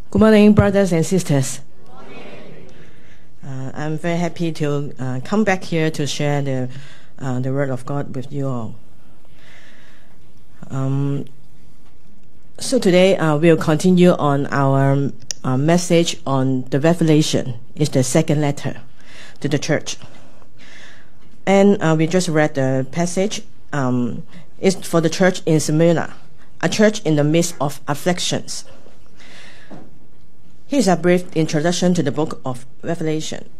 Good morning, brothers and sisters. I'm very happy to come back here to share the Word of God with you all. So today we'll continue on our message on the Revelation. It's the second letter to the church. And we just read the passage. It's for the church in Smyrna, a church in the midst of afflictions. Here's a brief introduction to the book of Revelation.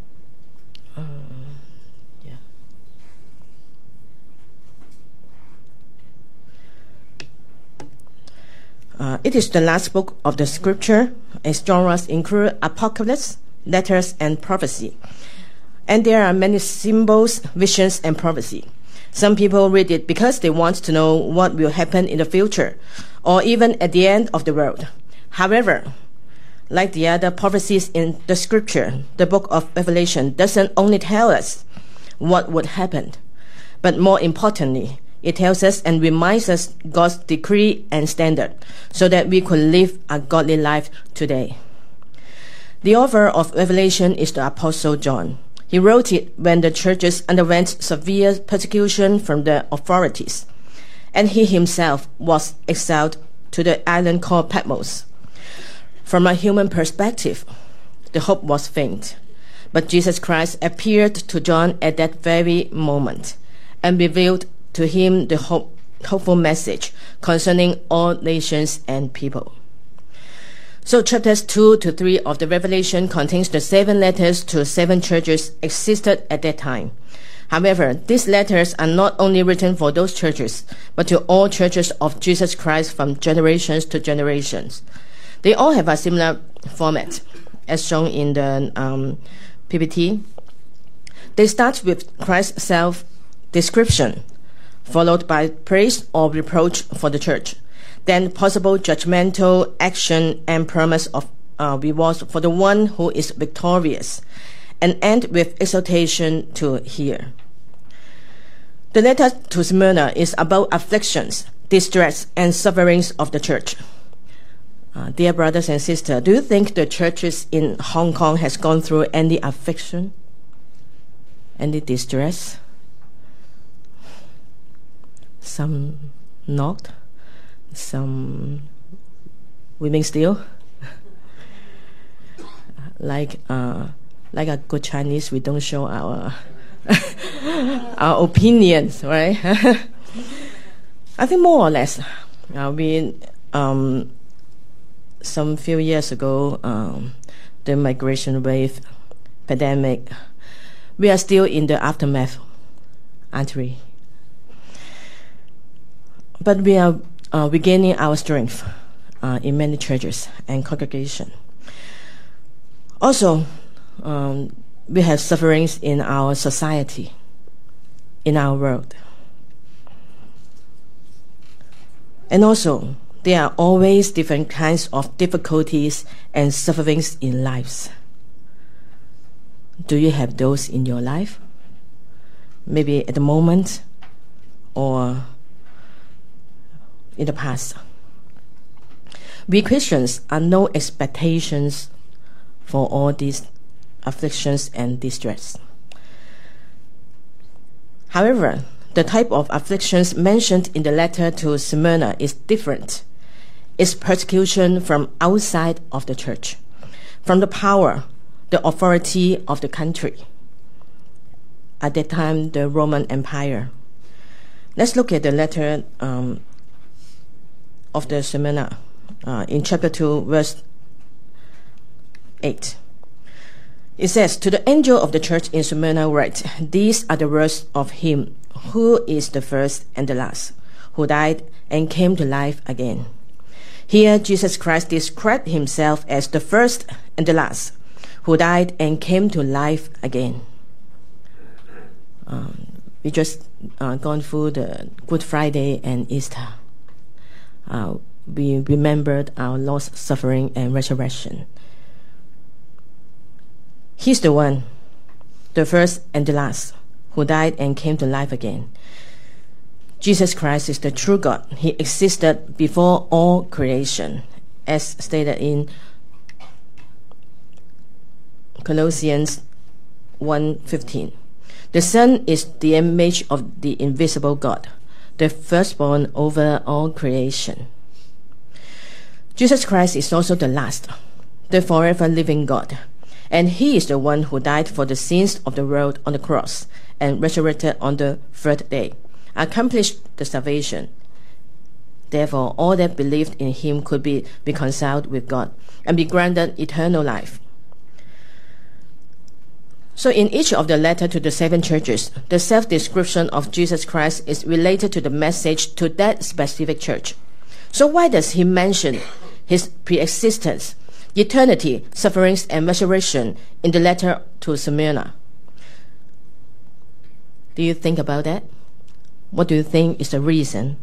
It is the last book of the scripture. Its genres include apocalypse, letters, and prophecy. And there are many symbols, visions, and prophecy. Some people read it because they want to know what will happen in the future, or even at the end of the world. However, like the other prophecies in the scripture, the book of Revelation doesn't only tell us what would happen, but more importantly, it tells us and reminds us God's decree and standard so that we could live a godly life today. The author of Revelation is the Apostle John. He wrote it when the churches underwent severe persecution from the authorities, and he himself was exiled to the island called Patmos. From a human perspective, the hope was faint, but Jesus Christ appeared to John at that very moment and revealed to him the hopeful message concerning all nations and people. So chapters 2 to 3 of the Revelation contains the 7 letters to 7 churches existed at that time. However, these letters are not only written for those churches, but to all churches of Jesus Christ from generations to generations. They all have a similar format, as shown in the PPT. They start with Christ's self-description, followed by praise or reproach for the church, then possible judgmental action and promise of rewards for the one who is victorious, and end with exhortation to hear. The letter to Smyrna is about afflictions, distress, and sufferings of the church. Dear brothers and sisters, do you think the churches in Hong Kong has gone through any affliction, any distress? Some not, some women still. like a good Chinese, we don't show our our opinions, right? I think more or less. Some few years ago, the migration wave, pandemic, we are still in the aftermath, aren't we? But we are regaining our strength in many churches and congregations. Also, we have sufferings in our society, in our world. And also, there are always different kinds of difficulties and sufferings in lives. Do you have those in your life? Maybe at the moment or in the past. We Christians are no expectations for all these afflictions and distress. However, the type of afflictions mentioned in the letter to Smyrna is different. It's persecution from outside of the church, from the power, the authority of the country. At that time, the Roman Empire. Let's look at the letter of the Smyrna in chapter 2, verse 8. It says, "To the angel of the church in Smyrna write, these are the words of him who is the first and the last, who died and came to life again." Here, Jesus Christ described himself as the first and the last, who died and came to life again. We just gone through the Good Friday and Easter. We remembered our Lord's suffering and resurrection. He's the one, the first and the last, who died and came to life again. Jesus Christ is the true God. He existed before all creation, as stated in Colossians 1:15. The Son is the image of the invisible God, the firstborn over all creation. Jesus Christ is also the last, the forever living God, and He is the one who died for the sins of the world on the cross and resurrected on the third day, accomplished the salvation. Therefore, all that believed in Him could be reconciled with God and be granted eternal life. So in each of the letters to the 7 churches, the self-description of Jesus Christ is related to the message to that specific church. So why does He mention His pre-existence, eternity, sufferings, and resurrection in the letter to Smyrna? Do you think about that? What do you think is the reason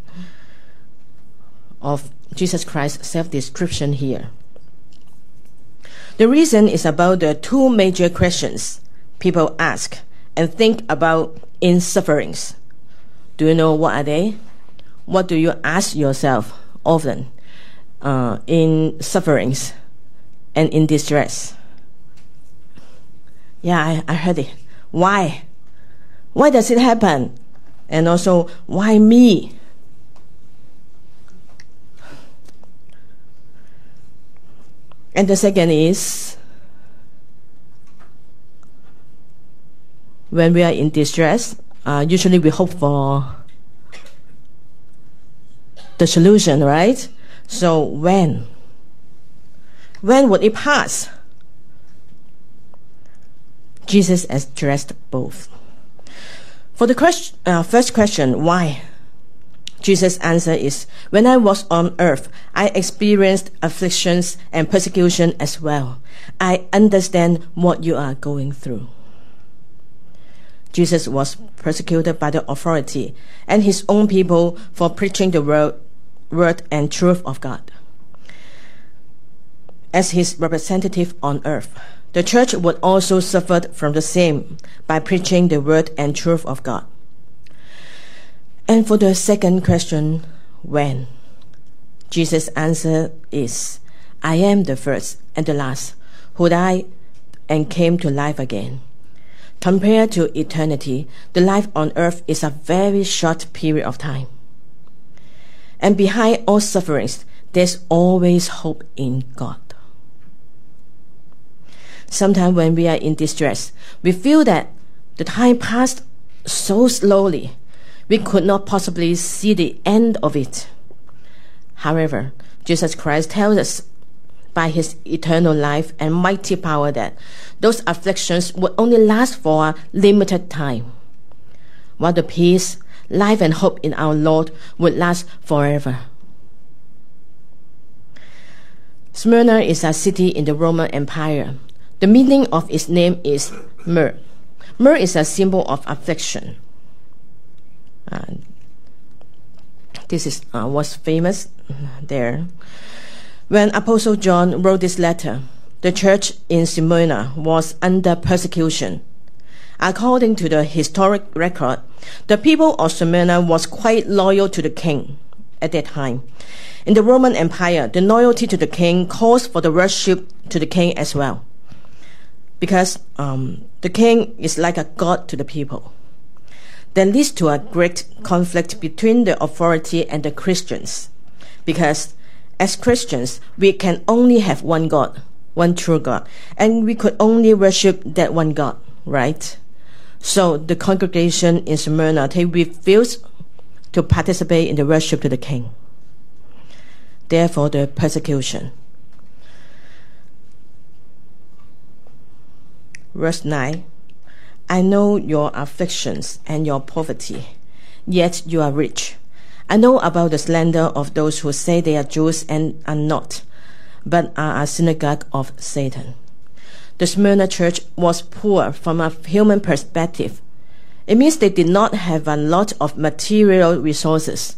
of Jesus Christ's self-description here? The reason is about the 2 major questions people ask and think about in sufferings. Do you know what are they? What do you ask yourself often in sufferings and in distress? Yeah, I heard it. Why? Why does it happen? And also, why me? And the second is, when we are in distress, usually we hope for the solution, right? So when would it pass? Jesus addressed both. For the first question, why? Jesus' answer is, when I was on earth, I experienced afflictions and persecution as well. I understand what you are going through. Jesus was persecuted by the authority and His own people for preaching the word and truth of God. As His representative on earth, the church would also suffer from the same by preaching the word and truth of God. And for the second question, when? Jesus' answer is, I am the first and the last, who died and came to life again. Compared to eternity, the life on earth is a very short period of time. And behind all sufferings, there's always hope in God. Sometimes when we are in distress, we feel that the time passed so slowly, we could not possibly see the end of it. However, Jesus Christ tells us by His eternal life and mighty power that those afflictions would only last for a limited time, while the peace, life, and hope in our Lord would last forever. Smyrna is a city in the Roman Empire. The meaning of its name is myrrh. Myrrh is a symbol of affliction. This is what's famous there. When Apostle John wrote this letter, the church in Smyrna was under persecution. According to the historic record, the people of Smyrna was quite loyal to the king at that time. In the Roman Empire, the loyalty to the king calls for the worship to the king as well, because the king is like a god to the people. That leads to a great conflict between the authority and the Christians, because as Christians, we can only have one God, one true God, and we could only worship that one God, right? So the congregation in Smyrna, they refused to participate in the worship to the king. Therefore, the persecution. Verse 9, I know your afflictions and your poverty, yet you are rich. I know about the slander of those who say they are Jews and are not, but are a synagogue of Satan. The Smyrna church was poor from a human perspective. It means they did not have a lot of material resources.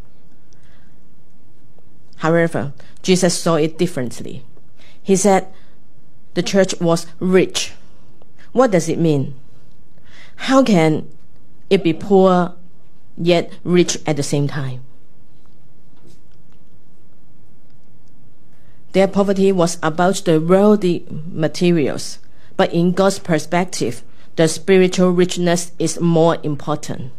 However, Jesus saw it differently. He said the church was rich. What does it mean? How can it be poor yet rich at the same time? Their poverty was about the worldly materials, but in God's perspective, the spiritual richness is more important,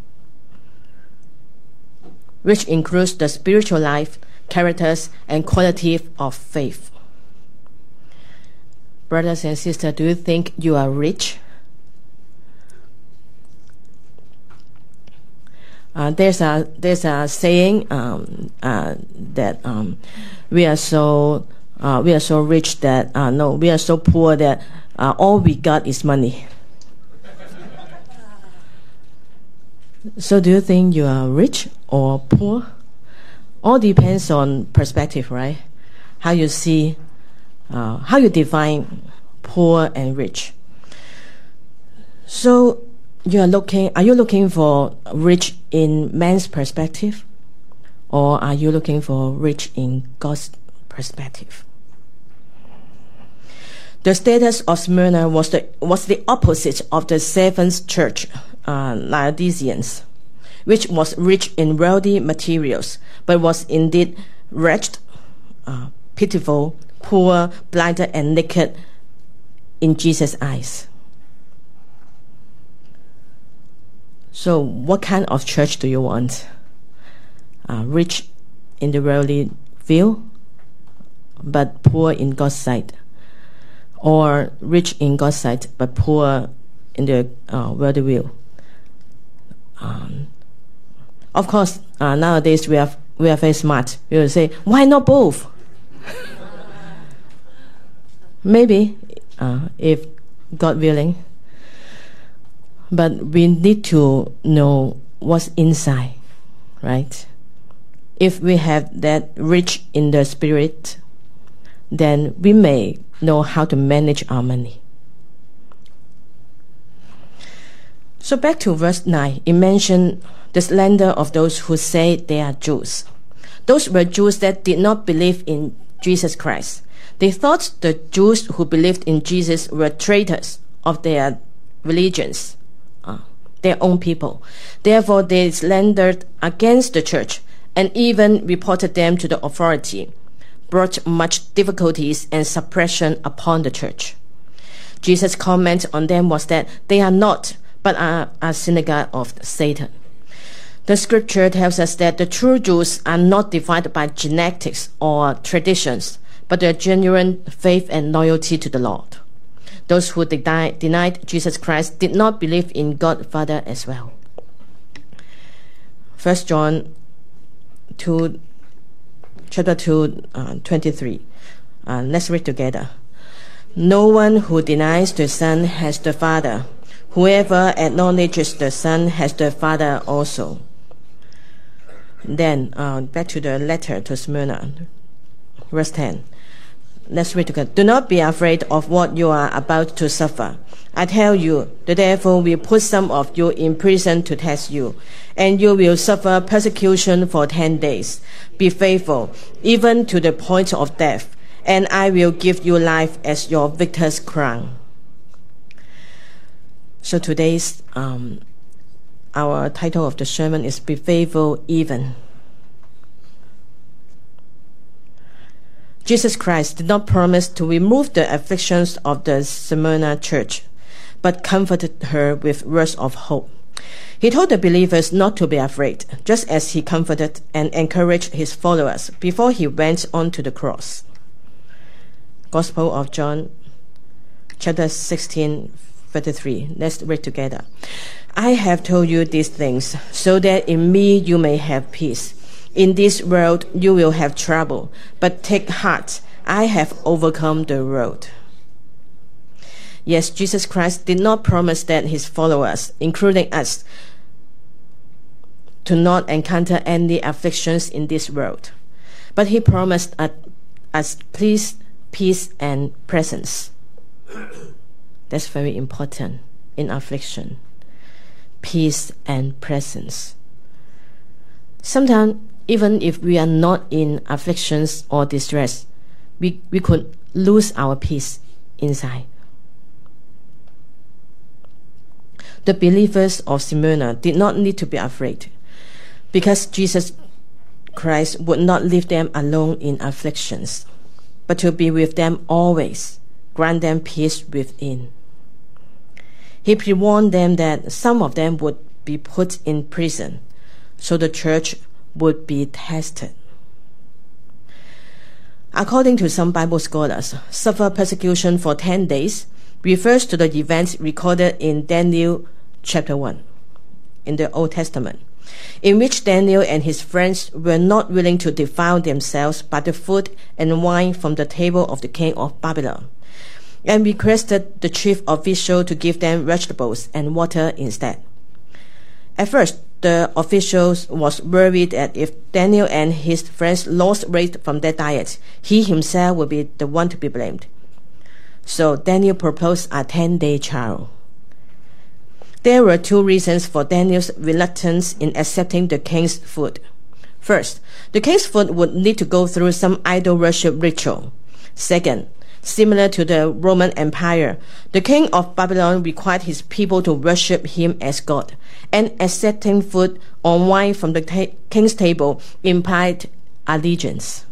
which includes the spiritual life, characters, and quality of faith. Brothers and sisters, do you think you are rich? There's a saying that we are so rich that no, we are so poor that all we got is money. So do you think you are rich or poor? All depends on perspective, right? How you see, how you define poor and rich. So are you looking for rich in man's perspective, or are you looking for rich in God's perspective? The status of Smyrna was the opposite of the seventh church, Laodiceans, which was rich in wealthy materials, but was indeed wretched, pitiful, poor, blinded, and naked in Jesus' eyes. So what kind of church do you want? Rich in the worldly view, but poor in God's sight? Or rich in God's sight, but poor in the worldly view? Of course, nowadays we are very smart. We will say, why not both? Maybe, if God willing. But we need to know what's inside, right? If we have that rich in the spirit, then we may know how to manage our money. So back to verse 9, it mentioned the slander of those who say they are Jews. Those were Jews that did not believe in Jesus Christ. They thought the Jews who believed in Jesus were traitors of their religions, their own people. Therefore, they slandered against the church and even reported them to the authority, brought much difficulties and suppression upon the church. Jesus' comment on them was that they are not, but are a synagogue of Satan. The scripture tells us that the true Jews are not divided by genetics or traditions, but their genuine faith and loyalty to the Lord. Those who denied Jesus Christ did not believe in God Father as well. 1 John 2, chapter 2, 23. Let's read together. No one who denies the Son has the Father. Whoever acknowledges the Son has the Father also. Then, back to the letter to Smyrna, verse 10. Let's read together. Do not be afraid of what you are about to suffer. I tell you, the devil will put some of you in prison to test you, and you will suffer persecution for 10 days. Be faithful, even to the point of death, and I will give you life as your victor's crown. So today's, our title of the sermon is Be Faithful Even. Jesus Christ did not promise to remove the afflictions of the Smyrna church, but comforted her with words of hope. He told the believers not to be afraid, just as he comforted and encouraged his followers before he went on to the cross. Gospel of John, chapter 16, 33. Let's read together. I have told you these things, so that in me you may have peace. In this world you will have trouble, but take heart, I have overcome the world. Yes, Jesus Christ did not promise that his followers, including us, to not encounter any afflictions in this world. But he promised us peace and presence. That's very important in affliction. Peace and presence. Sometimes, even if we are not in afflictions or distress, we could lose our peace inside. The believers of Smyrna did not need to be afraid, because Jesus Christ would not leave them alone in afflictions, but to be with them always, grant them peace within. He pre-warned them that some of them would be put in prison, so the church would be tested. According to some Bible scholars, suffer persecution for 10 days refers to the events recorded in Daniel chapter 1 in the Old Testament, in which Daniel and his friends were not willing to defile themselves by the food and wine from the table of the king of Babylon, and requested the chief official to give them vegetables and water instead. At first, the official was worried that if Daniel and his friends lost weight from their diet, he himself would be the one to be blamed. So Daniel proposed a 10-day trial. There were two reasons for Daniel's reluctance in accepting the king's food. First, the king's food would need to go through some idol worship ritual. Second, similar to the Roman Empire, the king of Babylon required his people to worship him as God, and accepting food or wine from the king's table implied allegiance.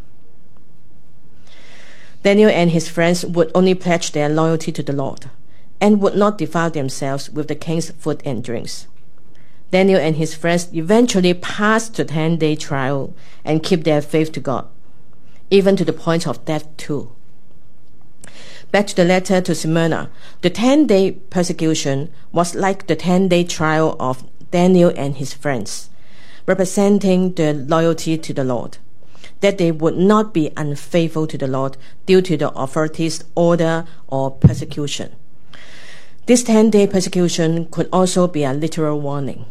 Daniel and his friends would only pledge their loyalty to the Lord, and would not defile themselves with the king's food and drinks. Daniel and his friends eventually passed the 10-day trial and kept their faith to God, even to the point of death too. Back to the letter to Smyrna, the 10-day persecution was like the 10-day trial of Daniel and his friends, representing their loyalty to the Lord, that they would not be unfaithful to the Lord due to the authorities' order or persecution. This 10-day persecution could also be a literal warning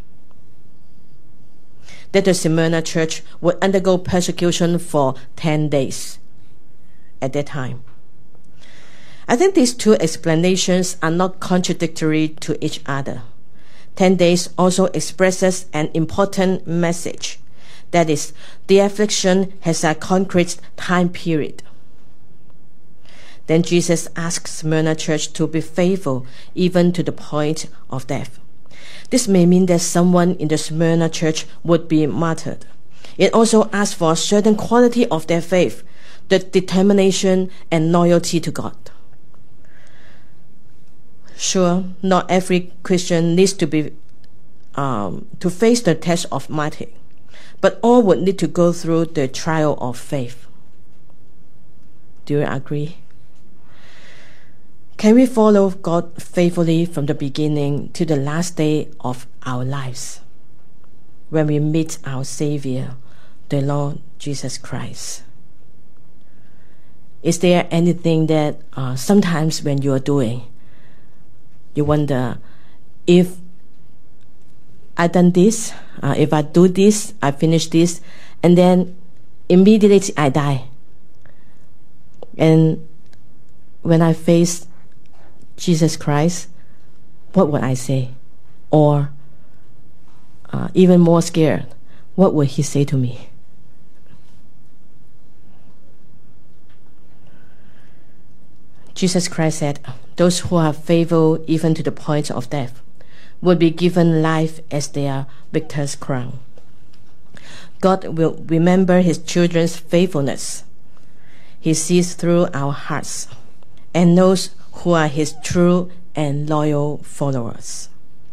that the Smyrna church would undergo persecution for 10 days at that time. I think these two explanations are not contradictory to each other. 10 days also expresses an important message. That is, the affliction has a concrete time period. Then Jesus asks Smyrna church to be faithful even to the point of death. This may mean that someone in the Smyrna church would be martyred. It also asks for a certain quality of their faith, the determination and loyalty to God. Sure, not every Christian needs to be to face the test of martyrdom, but all would need to go through the trial of faith. Do you agree? Can we follow God faithfully from the beginning to the last day of our lives, when we meet our Savior, the Lord Jesus Christ? Is there anything that sometimes when you are doing, you wonder, if I done this, if I do this, I finish this, and then immediately I die. And when I face Jesus Christ, what would I say? Or even more scared, what would he say to me? Jesus Christ said, those who are faithful even to the point of death would be given life as their victor's crown. God will remember his children's faithfulness. He sees through our hearts and knows who are his true and loyal followers.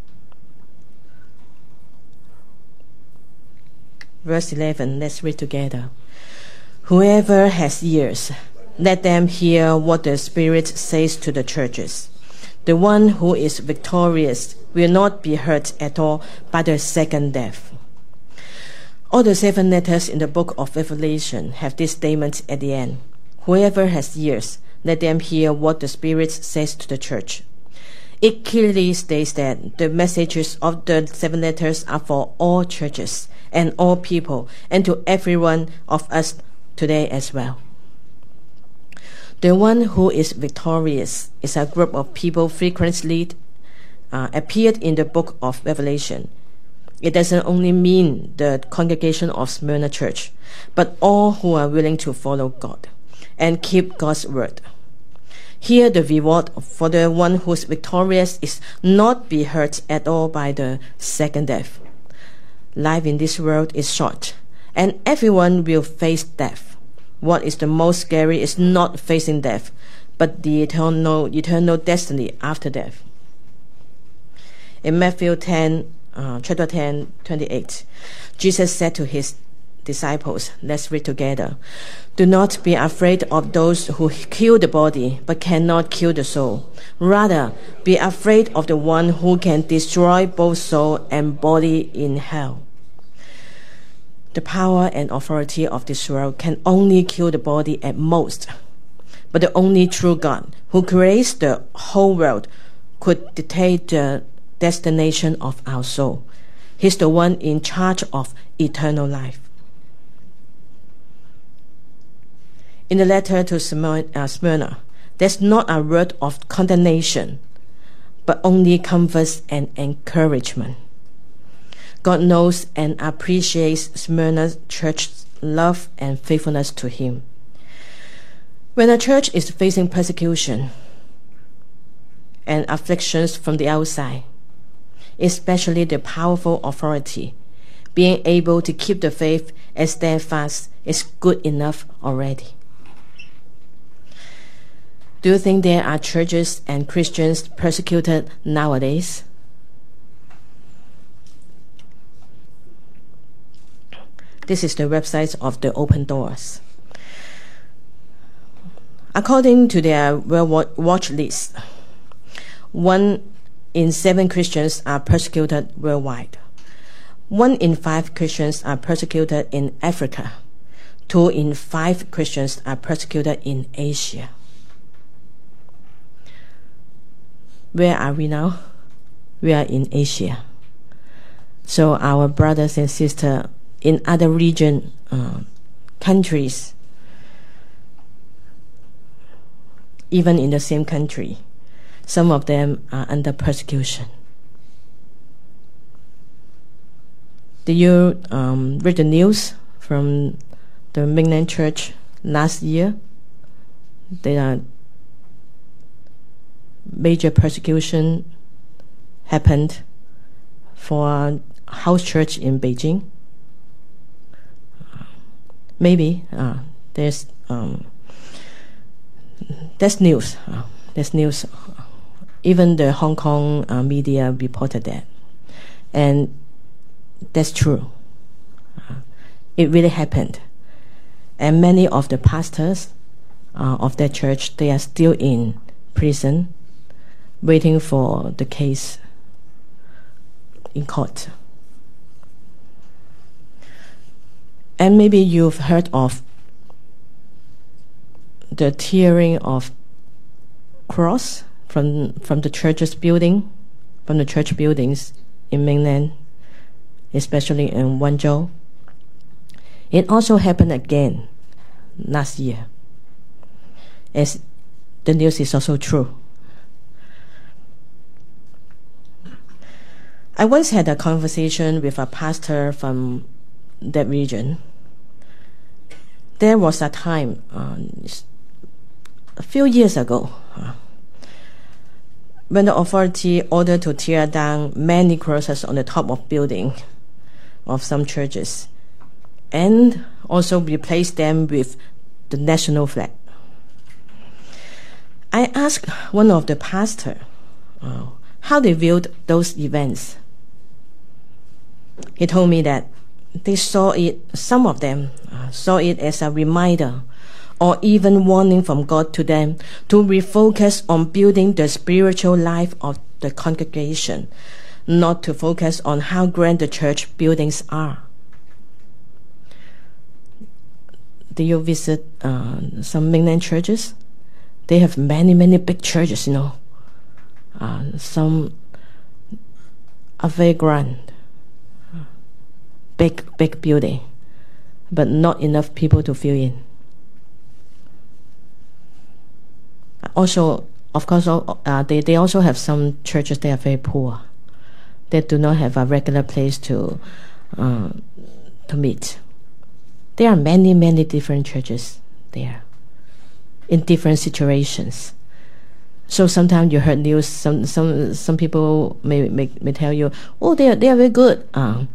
Verse 11, let's read together. Whoever has ears, let them hear what the Spirit says to the churches. The one who is victorious will not be hurt at all by the second death. All the 7 letters in the book of Revelation have this statement at the end. Whoever has ears, let them hear what the Spirit says to the church. It clearly states that the messages of the 7 letters are for all churches and all people, and to every one of us today as well. The one who is victorious is a group of people frequently appeared in the book of Revelation. It doesn't only mean the congregation of Smyrna Church, but all who are willing to follow God and keep God's word. Here the reward for the one who is victorious is not be hurt at all by the second death. Life in this world is short, and everyone will face death. What is the most scary is not facing death, but the eternal destiny after death. In Matthew 10, chapter 10, 28, Jesus said to his disciples, let's read together, do not be afraid of those who kill the body but cannot kill the soul. Rather, be afraid of the one who can destroy both soul and body in hell. The power and authority of this world can only kill the body at most. But the only true God, who creates the whole world, could dictate the destination of our soul. He's the one in charge of eternal life. In the letter to Smyrna, there's not a word of condemnation, but only comfort and encouragement. God knows and appreciates Smyrna's church's love and faithfulness to Him. When a church is facing persecution and afflictions from the outside, especially the powerful authority, being able to keep the faith and stand fast is good enough already. Do you think there are churches and Christians persecuted nowadays? This is the website of the Open Doors. According to their World Watch list, 1 in 7 Christians are persecuted worldwide. 1 in 5 Christians are persecuted in Africa. 2 in 5 Christians are persecuted in Asia. Where are we now? We are in Asia. So our brothers and sisters in other region, countries, even in the same country, some of them are under persecution. Did you read the news from the mainland church last year? There are major persecution happened for house church in Beijing. Maybe there's news. There's news. Even the Hong Kong media reported that, and that's true. It really happened, and many of the pastors of that church, they are still in prison, waiting for the case in court. And maybe you've heard of the tearing of cross from the church's building, from the church buildings in mainland, especially in Wenzhou. It also happened again last year, as the news is also true. I once had a conversation with a pastor from that region. There was a time, a few years ago, when the authority ordered to tear down many crosses on the top of building of some churches and also replace them with the national flag. I asked one of the pastors how they viewed those events. He told me that they saw it, some of them saw it as a reminder or even warning from God to them to refocus on building the spiritual life of the congregation, not to focus on how grand the church buildings are. Do you visit some mainland churches? They have many, many big churches, you know. Some are very grand, big building, but not enough people to fill in. Also, of course, they also have some churches that are very poor. They do not have a regular place to meet. There are many, many different churches there in different situations. So sometimes you heard news. Some people may tell you, oh, they are very good.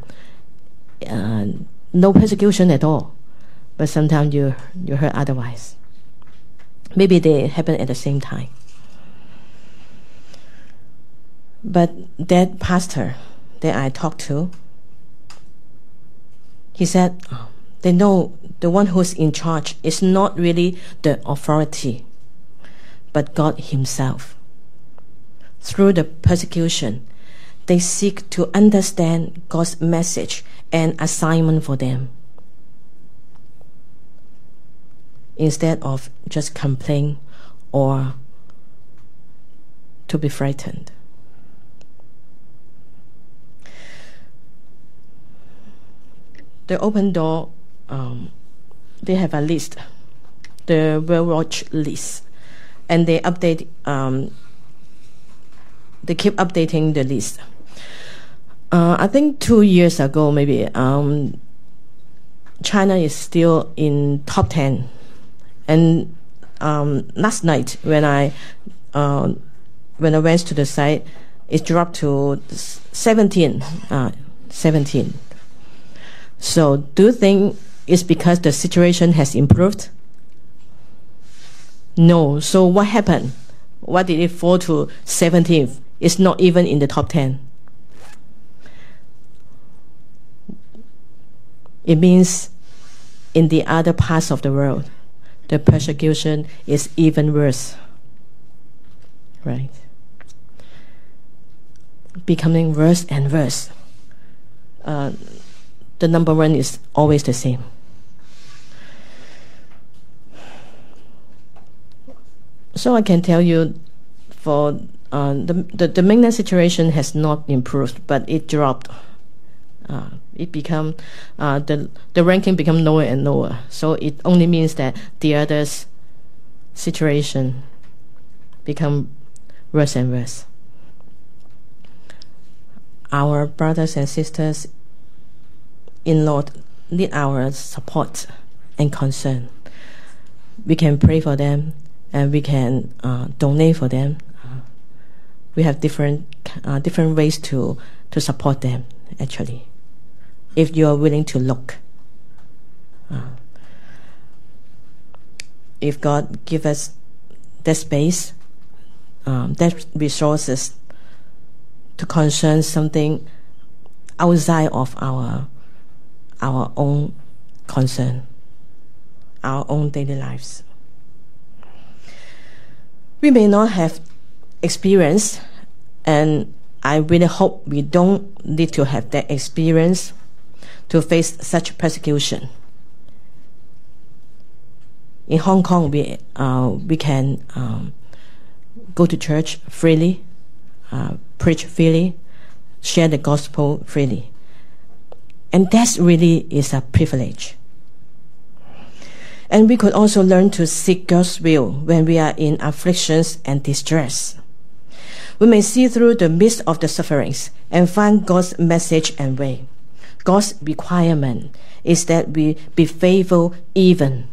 No persecution at all. But sometimes you heard otherwise. Maybe they happen at the same time. But that pastor that I talked to, he said, they know the one who's in charge is not really the authority, but God Himself. Through the persecution, they seek to understand God's message and assignment for them, instead of just complain or to be frightened. The Open Door, they have a list, the World Watch list, and they update. They keep updating the list. I think 2 years ago, maybe, China is still in top 10. And last night, when I went to the site, it dropped to 17. 17. So, do you think it's because the situation has improved? No. So, what happened? Why did it fall to 17th? It's not even in the top 10. It means in the other parts of the world, the persecution is even worse. Right? Becoming worse and worse. The number one is always the same. So I can tell you, for the mainland situation has not improved, but it dropped. It become the ranking become lower and lower. So it only means that the others' situation become worse and worse. Our brothers and sisters in Lord need our support and concern. We can pray for them, and we can donate for them. We have different ways to support them, actually, if you are willing to look. If God give us that space, that resources to concern something outside of our own concern, our own daily lives. We may not have experience, and I really hope we don't need to have that experience to face such persecution. In Hong Kong, we can go to church freely, preach freely, share the gospel freely. And that really is a privilege. And we could also learn to seek God's will when we are in afflictions and distress. We may see through the midst of the sufferings and find God's message and way. God's requirement is that we be faithful even.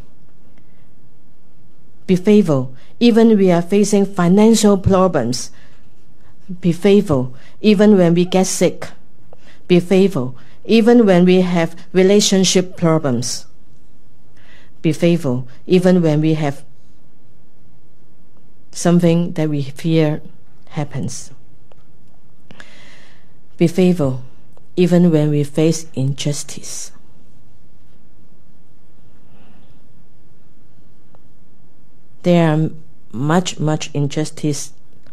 Be faithful even we are facing financial problems. Be faithful even when we get sick. Be faithful even when we have relationship problems. Be faithful even when we have something that we fear happens. Be faithful even when we face injustice. There are much injustice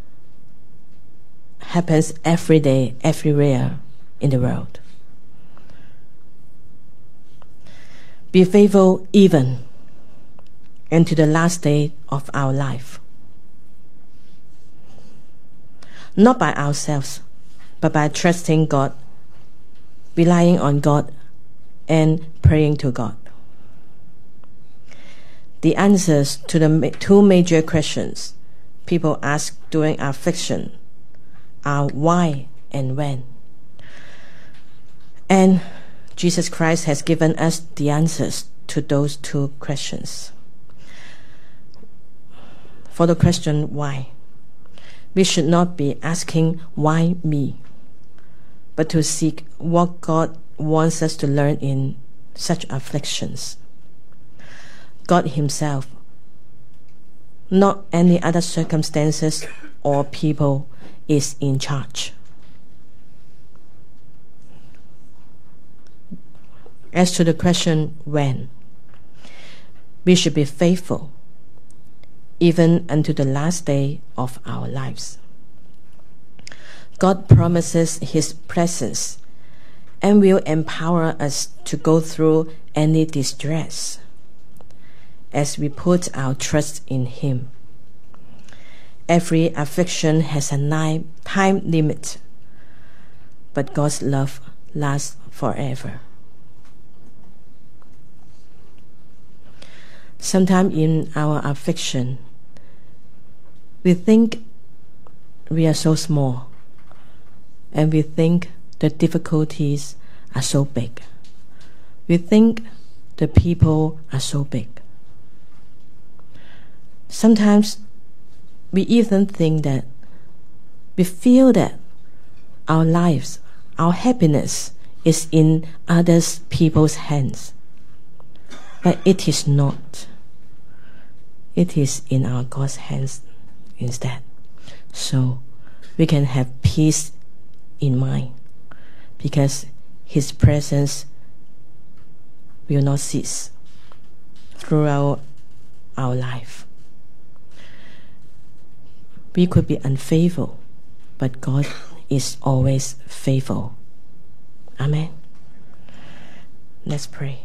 happens every day, everywhere in the world. Be faithful even into the last day of our life. Not by ourselves, but by trusting God, relying on God, and praying to God. The answers to the two major questions people ask during affliction are why and when. And Jesus Christ has given us the answers to those two questions. For the question why, we should not be asking why me, but to seek what God wants us to learn in such afflictions. God Himself, not any other circumstances all people is in charge. As to the question when, we should be faithful even unto the last day of our lives. God promises His presence and will empower us to go through any distress as we put our trust in Him. Every affliction has a time limit, but God's love lasts forever. Sometimes in our affliction, we think we are so small, and we think the difficulties are so big. We think the people are so big. Sometimes we even think that we feel that our lives, our happiness is in others people's hands. But it is not. It is in our God's hands instead. So we can have peace in mind, because His presence will not cease throughout our life. We could be unfaithful, but God is always faithful. Amen. Let's pray.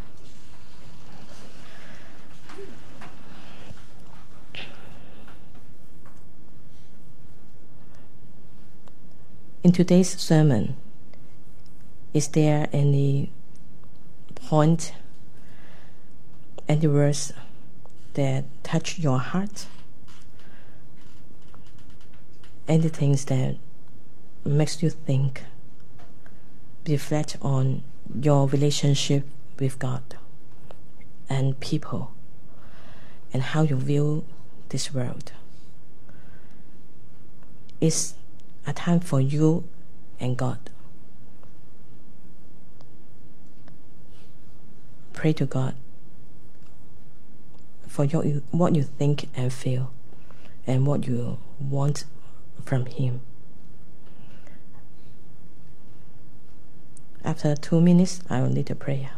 In today's sermon, is there any point, any words that touch your heart? Anything that makes you think, reflect on your relationship with God and people and how you view this world? It's a time for you and God. Pray to God for what you think and feel and what you want from Him. After 2 minutes, I will lead a prayer.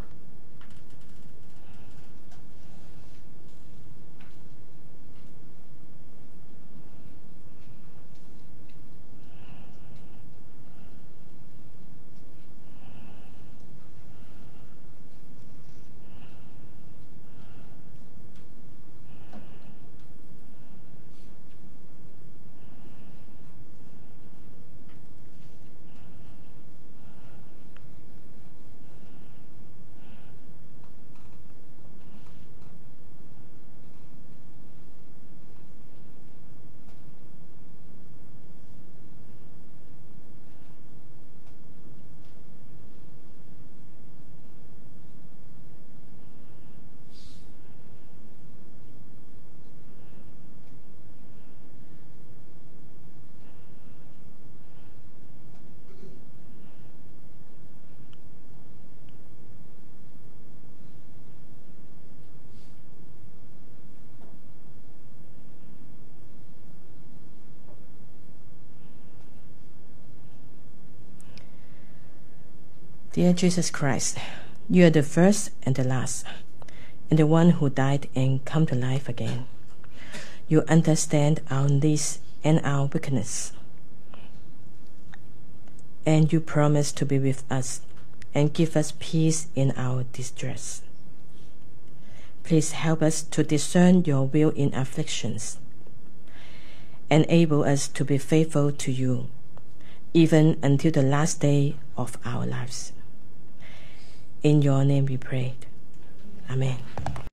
Dear Jesus Christ, you are the first and the last, and the one who died and come to life again. You understand our needs and our weakness, and you promise to be with us and give us peace in our distress. Please help us to discern your will in afflictions. Enable us to be faithful to you, even until the last day of our lives. In your name we pray. Amen.